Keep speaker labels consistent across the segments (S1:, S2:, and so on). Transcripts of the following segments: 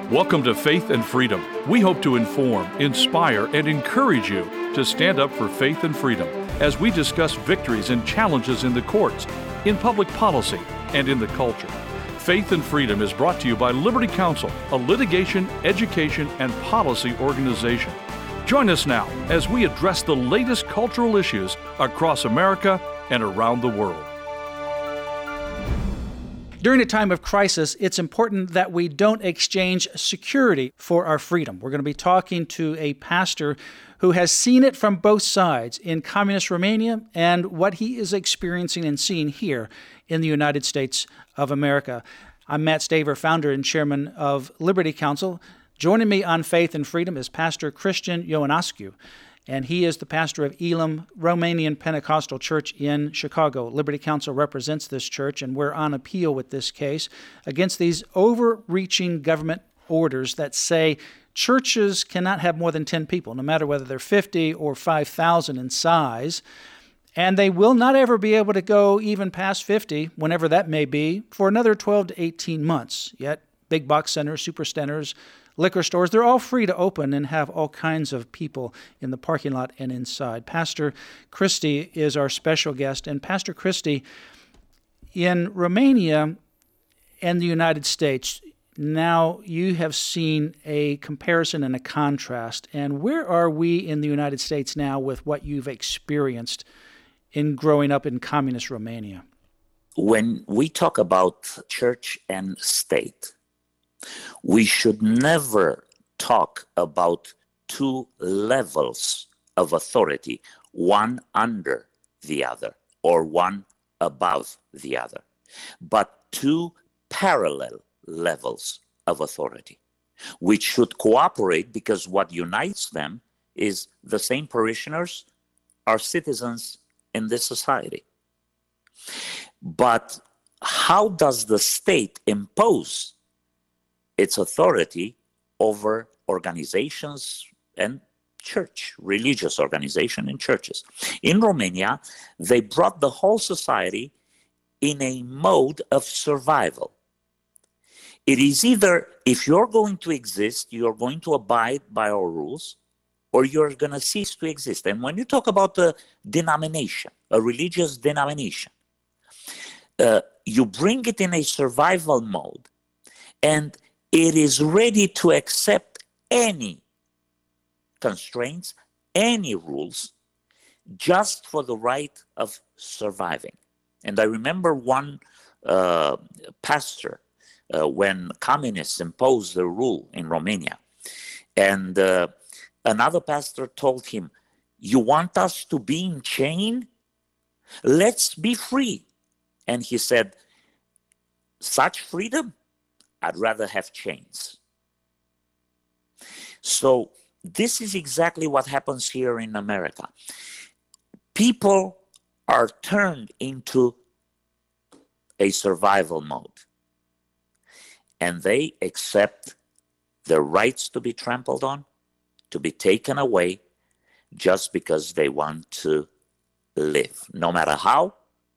S1: Welcome to Faith and Freedom. We hope to inform, inspire, and encourage you to stand up for faith and freedom as we discuss victories and challenges in the courts, in public policy, and in the culture. Faith and Freedom is brought to you by Liberty Counsel, a litigation, education, and policy organization. Join us now as we address the latest cultural issues across America and around the world.
S2: During a time of crisis, it's important that we don't exchange security for our freedom. We're going to be talking to a pastor who has seen it from both sides in communist Romania and what he is experiencing and seeing here in the United States of America. I'm Matt Staver, founder and chairman of Liberty Counsel. Joining me on Faith and Freedom is Pastor Cristian Ionescu, and he is the pastor of Elim Romanian Pentecostal Church in Chicago. Liberty Counsel represents this church, and we're on appeal with this case against these overreaching government orders that say churches cannot have more than 10 people, no matter whether they're 50 or 5,000 in size, and they will not ever be able to go even past 50, whenever that may be, for another 12 to 18 months. Yet big box centers, super centers, liquor stores, they're all free to open and have all kinds of people in the parking lot and inside. Pastor Cristi is our special guest. And Pastor Cristi, in Romania and the United States, now you have seen a comparison and a contrast. And where are we in the United States now with what you've experienced in growing up in communist Romania?
S3: When we talk about church and state, we should never talk about two levels of authority, one under the other or one above the other, but two parallel levels of authority, which should cooperate because what unites them is the same parishioners are citizens in this society. But how does the state impose its authority over organizations and church, religious organization and churches? In Romania, they brought the whole society in a mode of survival. It is either, if you're going to exist, you're going to abide by our rules, or you're going to cease to exist. And when you talk about a denomination, a religious denomination, you bring it in a survival mode, and it is ready to accept any constraints, any rules, just for the right of surviving. And I remember one pastor, when communists imposed the rule in Romania, and another pastor told him, "You want us to be in chain? Let's be free." And he said, "Such freedom? I'd rather have chains." So this is exactly what happens here in America. People are turned into a survival mode, and they accept their rights to be trampled on, to be taken away, just because they want to live. No matter how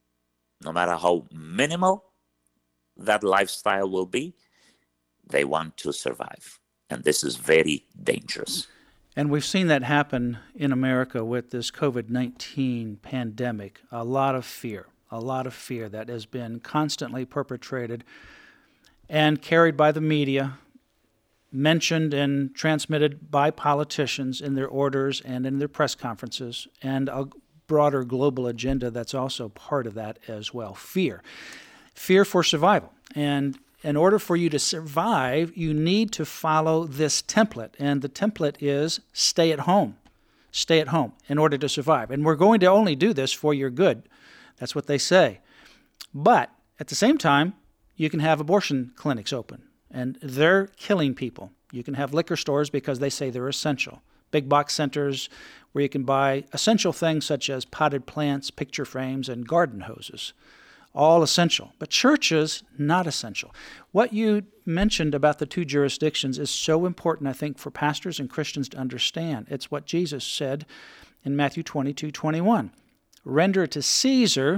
S3: minimal that lifestyle will be, they want to survive. And this is very dangerous.
S2: And we've seen that happen in America with this COVID-19 pandemic. A lot of fear that has been constantly perpetrated and carried by the media, mentioned and transmitted by politicians in their orders and in their press conferences, and a broader global agenda that's also part of that as well. Fear for survival. And in order for you to survive, you need to follow this template. And the template is stay at home. Stay at home in order to survive. And we're going to only do this for your good. That's what they say. But at the same time, you can have abortion clinics open, and they're killing people. You can have liquor stores because they say they're essential. Big box centers where you can buy essential things such as potted plants, picture frames, and garden hoses. All essential, but churches, not essential. What you mentioned about the two jurisdictions is so important, I think, for pastors and Christians to understand. It's what Jesus said in Matthew 22:21. Render to Caesar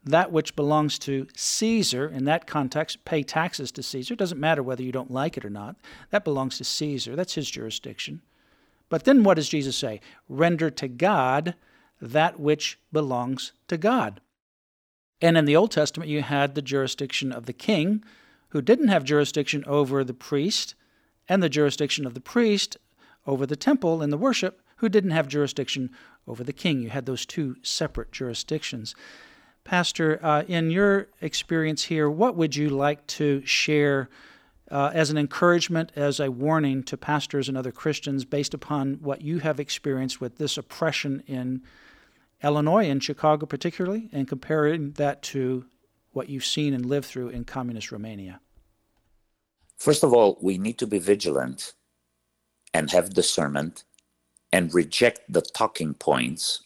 S2: that which belongs to Caesar, in that context, pay taxes to Caesar. It doesn't matter whether you don't like it or not. That belongs to Caesar. That's his jurisdiction. But then what does Jesus say? Render to God that which belongs to God. And in the Old Testament, you had the jurisdiction of the king, who didn't have jurisdiction over the priest, and the jurisdiction of the priest over the temple and the worship, who didn't have jurisdiction over the king. You had those two separate jurisdictions. Pastor, in your experience here, what would you like to share as an encouragement, as a warning to pastors and other Christians based upon what you have experienced with this oppression in Illinois and Chicago particularly, and comparing that to what you've seen and lived through in communist Romania?
S3: First of all, we need to be vigilant and have discernment and reject the talking points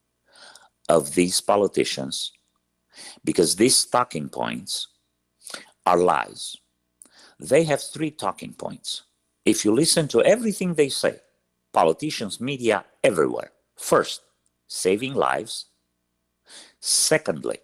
S3: of these politicians, because these talking points are lies. They have three talking points. If you listen to everything they say, politicians, media, everywhere. First, saving lives. Secondly,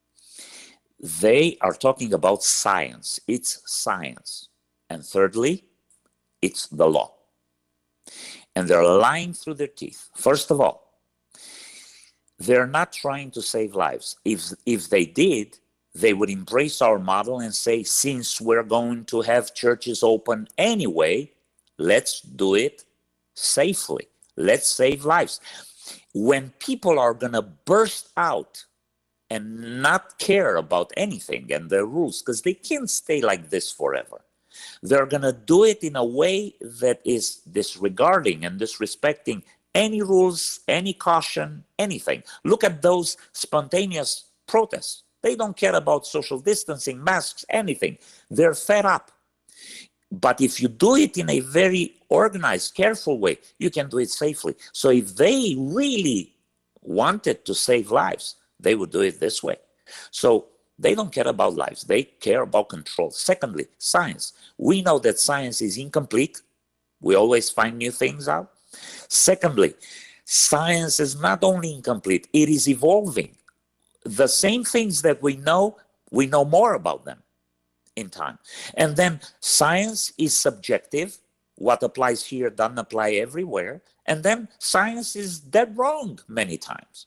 S3: they are talking about science. It's science. And thirdly, it's the law. And they're lying through their teeth. First of all, they're not trying to save lives. If they did, they would embrace our model and say, since we're going to have churches open anyway, let's do it safely. Let's save lives. When people are going to burst out and not care about anything and their rules, because they can't stay like this forever, they're going to do it in a way that is disregarding and disrespecting any rules, any caution, anything. Look at those spontaneous protests. They don't care about social distancing, masks, anything. They're fed up. But if you do it in a very organized, careful way, you can do it safely. So if they really wanted to save lives, they would do it this way. So they don't care about lives. They care about control. Secondly, science. We know that science is incomplete. We always find new things out. Secondly, science is not only incomplete, it is evolving. The same things that we know more about them in time. And then science is subjective. What applies here doesn't apply everywhere. And then science is dead wrong many times.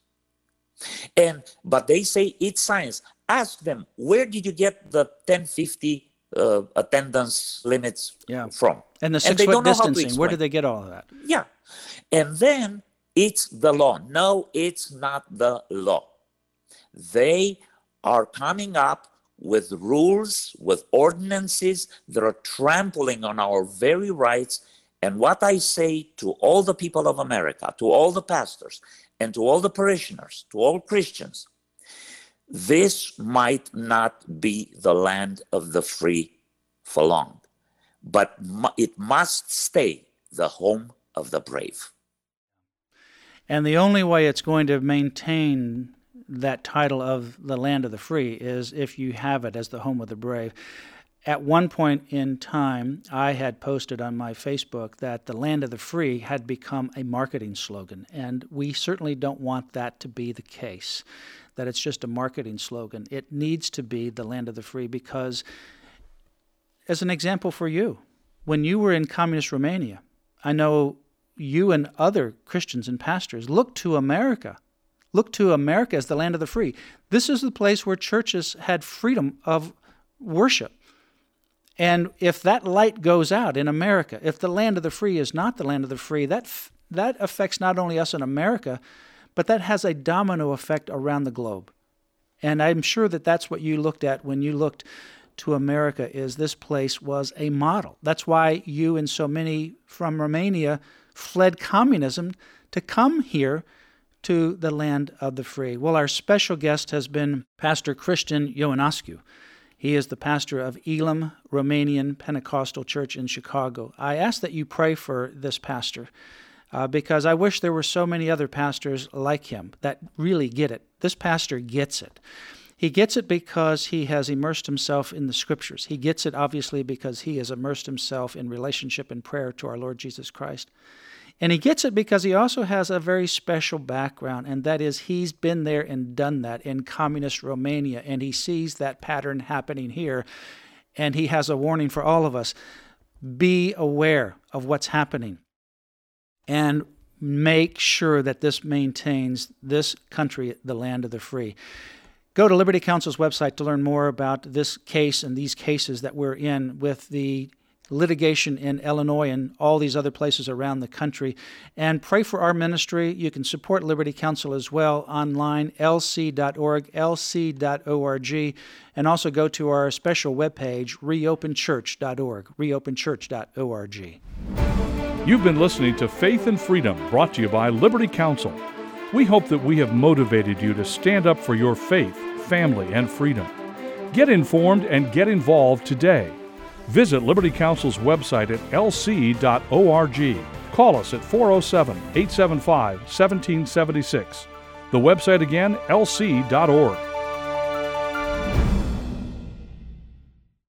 S3: But they say it's science. Ask them, where did you get the 1050 attendance limits from?
S2: And the 6-foot distancing, where did they get all of that?
S3: Yeah. And then it's the law. No, it's not the law. They are coming up with rules, with ordinances that are trampling on our very rights. And what I say to all the people of America, to all the pastors, and to all the parishioners, to all Christians, this might not be the land of the free for long, but it must stay the home of the brave.
S2: And the only way it's going to maintain that title of the land of the free is if you have it as the home of the brave. At one point in time, I had posted on my Facebook that the land of the free had become a marketing slogan, and we certainly don't want that to be the case, that it's just a marketing slogan. It needs to be the land of the free because, as an example for you, when you were in communist Romania, I know you and other Christians and pastors looked to America. Look to America as the land of the free. This is the place where churches had freedom of worship. And if that light goes out in America, if the land of the free is not the land of the free, that affects not only us in America, but that has a domino effect around the globe. And I'm sure that that's what you looked at when you looked to America, is this place was a model. That's why you and so many from Romania fled communism to come here to the land of the free. Well, our special guest has been Pastor Cristian Ionescu. He is the pastor of Elim Romanian Pentecostal Church in Chicago. I ask that you pray for this pastor because I wish there were so many other pastors like him that really get it. This pastor gets it. He gets it because he has immersed himself in the Scriptures. He gets it, obviously, because he has immersed himself in relationship and prayer to our Lord Jesus Christ. And he gets it because he also has a very special background, and that is he's been there and done that in communist Romania, and he sees that pattern happening here, and he has a warning for all of us. Be aware of what's happening, and make sure that this maintains this country, the land of the free. Go to Liberty Counsel's website to learn more about this case and these cases that we're in with the litigation in Illinois and all these other places around the country. And pray for our ministry. You can support Liberty Counsel as well online, lc.org, lc.org, and also go to our special webpage, reopenchurch.org, reopenchurch.org.
S1: You've been listening to Faith and Freedom, brought to you by Liberty Counsel. We hope that we have motivated you to stand up for your faith, family, and freedom. Get informed and get involved today. Visit Liberty Counsel's website at lc.org. Call us at 407-875-1776. The website again, lc.org.